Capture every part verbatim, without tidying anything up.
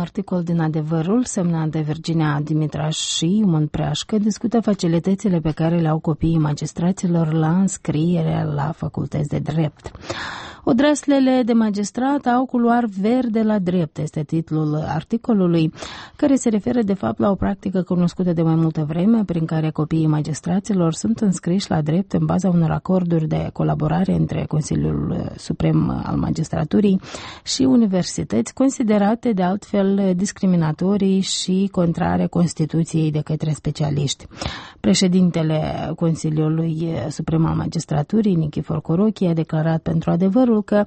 articol din Adevărul, semnat de Virginia Dimitraș și Iumon Preașcă, discută facilitățile pe care le au copiii magistraților la înscriere la facultăți de drept. Odraslele de magistrat au culoar verde la drept, este titlul articolului, care se referă de fapt la o practică cunoscută de mai multă vreme, prin care copiii magistraților sunt înscriși la drept în baza unor acorduri de colaborare între Consiliul Suprem al Magistraturii și universități, considerate de altfel discriminatorii și contrare Constituției de către specialiști. Președintele Consiliului Suprem al Magistraturii, Nichifor Corochi, a declarat pentru Adevărul că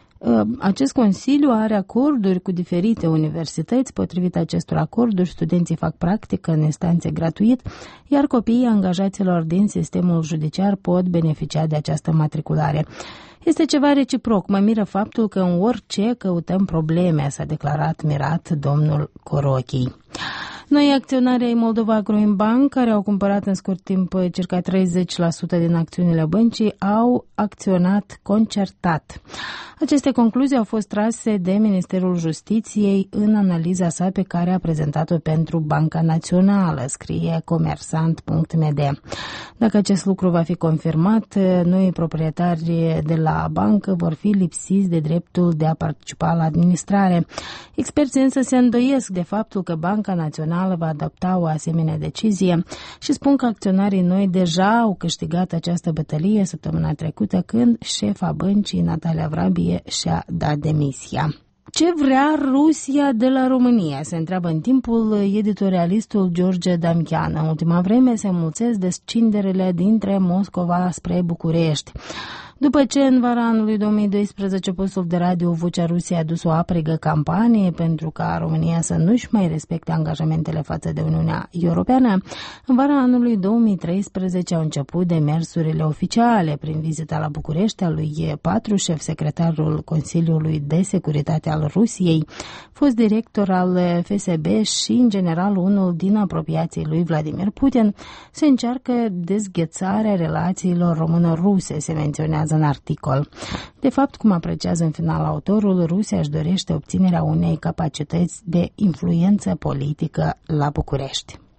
acest Consiliu are acorduri cu diferite universități. Potrivit acestor acorduri, studenții fac practică în instanțe gratuit, iar copiii angajaților din sistemul judiciar pot beneficia de această matriculare. Este ceva reciproc. Mă miră faptul că în orice căutăm probleme, s-a declarat mirat domnul Corochi. Noi acționari ai Moldova Agroimbank, care au cumpărat în scurt timp circa treizeci la sută din acțiunile băncii, au acționat concertat. Aceste concluzii au fost trase de Ministerul Justiției în analiza sa pe care a prezentat-o pentru Banca Națională, scrie comersant punct m d. Dacă acest lucru va fi confirmat, noi proprietari de la bancă vor fi lipsiți de dreptul de a participa la administrare. Experții însă se îndoiesc de faptul că Banca Națională va adopta o asemenea decizie și spun că acționarii noi deja au câștigat această bătălie săptămâna trecută, când șefa băncii, Natalia Vrabie, și-a dat demisia. Ce vrea Rusia de la România? Se întreabă în timpul editorialistul George Damian. În ultima vreme se înmulțesc descinderile dintre Moscova spre București. După ce în vara anului două mii doisprezece postul de radio Vocea Rusiei a dus o aprigă campanie pentru ca România să nu-și mai respecte angajamentele față de Uniunea Europeană, în vara anului două mii treisprezece au început demersurile oficiale prin vizita la București a lui Patrușev, secretarul Consiliului de Securitate al Rusiei, fost director al F S B și, în general, unul din apropiații lui Vladimir Putin. Se încearcă dezghețarea relațiilor româno-ruse, se menționează în articol. De fapt, cum apreciază în final autorul, Rusia își dorește obținerea unei capacități de influență politică la București.